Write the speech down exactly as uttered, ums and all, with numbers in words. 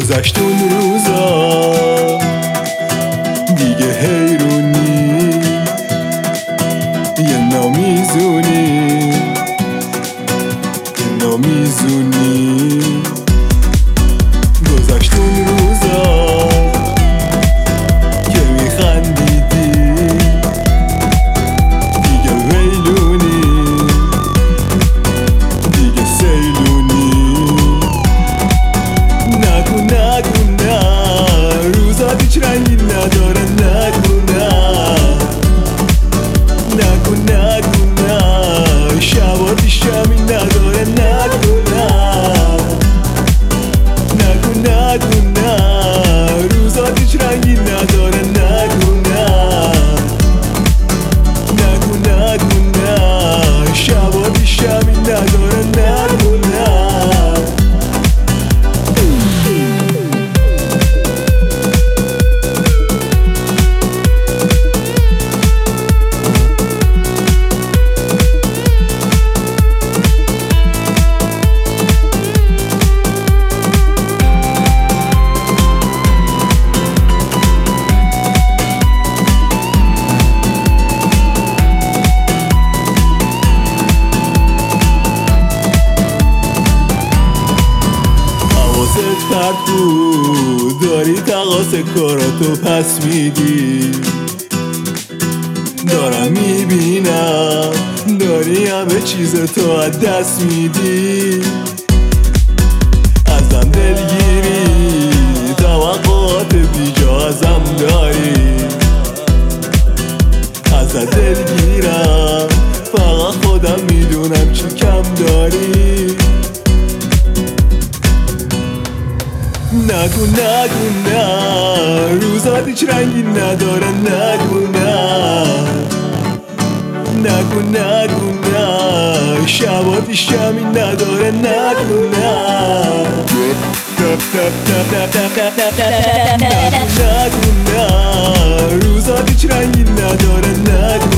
گذشت اون روزا دیگه حیرونی یه نامیزونی یه نامیزونی گذشت اون روزا که میخندیدی دیگه ویلونی دیگه سیلونی نگو نگو نه روزا هیچ رنگی نداره نگو نه نگو نگو نه شبا هیچ شمی نداره نگو نه نگو نگو نه روزا هیچ رنگی نداره نگو نه نگو نگو نه شبا هیچ شمی نداره نگو نه فرد بود داری تقاس کاراتو پس میدی دارم میبینم داری همه چیز تو از دست میدی ازم دلگیری توقعات بیجا ازم داری ازت دلگیرم فقط خودم میدونم چی کم داری نگو نگو نه روزا هیچ رنگی نداره نگو نه نگو نگو نه شبا هیچ شمی نداره نگو نه نگو نگو نه روزا هیچ رنگی نداره نگو